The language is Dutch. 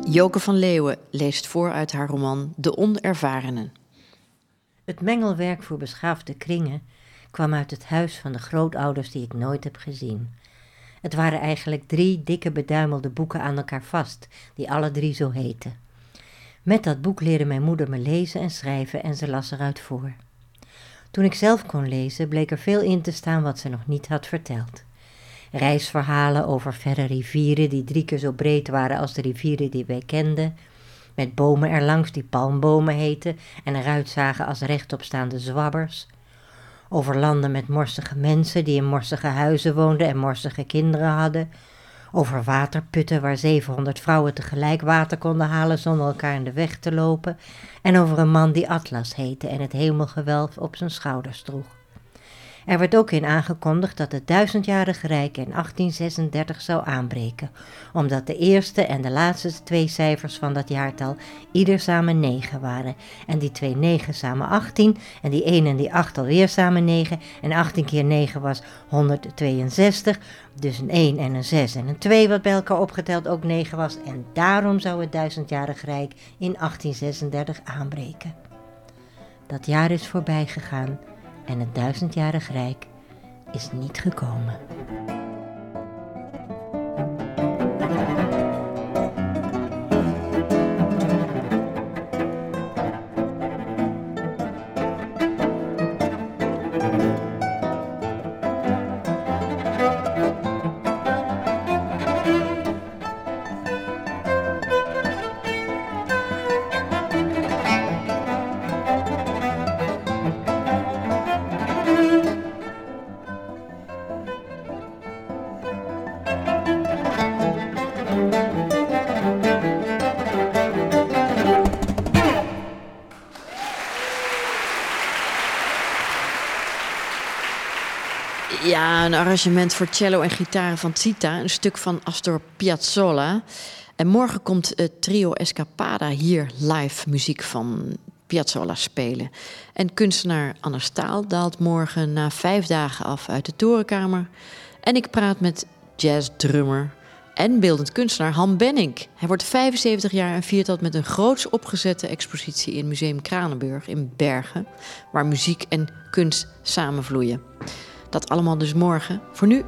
Joke van Leeuwen leest voor uit haar roman De Onervarenen. Het mengelwerk voor beschaafde kringen kwam uit het huis van de grootouders die ik nooit heb gezien. Het waren eigenlijk 3 dikke beduimelde boeken aan elkaar vast, die alle 3 zo heten. Met dat boek leerde mijn moeder me lezen en schrijven en ze las eruit voor. Toen ik zelf kon lezen, bleek er veel in te staan wat ze nog niet had verteld. Reisverhalen over verre rivieren die 3 keer zo breed waren als de rivieren die wij kenden, met bomen erlangs die palmbomen heten en eruit zagen als rechtopstaande zwabbers. Over landen met morsige mensen die in morsige huizen woonden en morsige kinderen hadden. Over waterputten waar 700 vrouwen tegelijk water konden halen zonder elkaar in de weg te lopen. En over een man die Atlas heette en het hemelgewelf op zijn schouders droeg. Er werd ook in aangekondigd dat het 1000-jarige rijk in 1836 zou aanbreken, omdat de eerste en de laatste 2 cijfers van dat jaartal ieder samen 9 waren. En die 2 9 samen 18 en die 1 en die 8 alweer samen 9 en 18 keer 9 was 162, dus een 1 en een 6 en een 2 wat bij elkaar opgeteld ook 9 was en daarom zou het 1000-jarige rijk in 1836 aanbreken. Dat jaar is voorbij gegaan. En het 1000-jarig rijk is niet gekomen. Ja, een arrangement voor cello en gitaar van Zita, een stuk van Astor Piazzolla. En morgen komt het trio Escapada hier live muziek van Piazzolla spelen. En kunstenaar Anne Staal daalt morgen na 5 dagen af uit de torenkamer. En ik praat met jazzdrummer en beeldend kunstenaar Han Benink. Hij wordt 75 jaar en viert dat met een groots opgezette expositie in Museum Kranenburg in Bergen, waar muziek en kunst samenvloeien. Dat allemaal dus morgen. Voor nu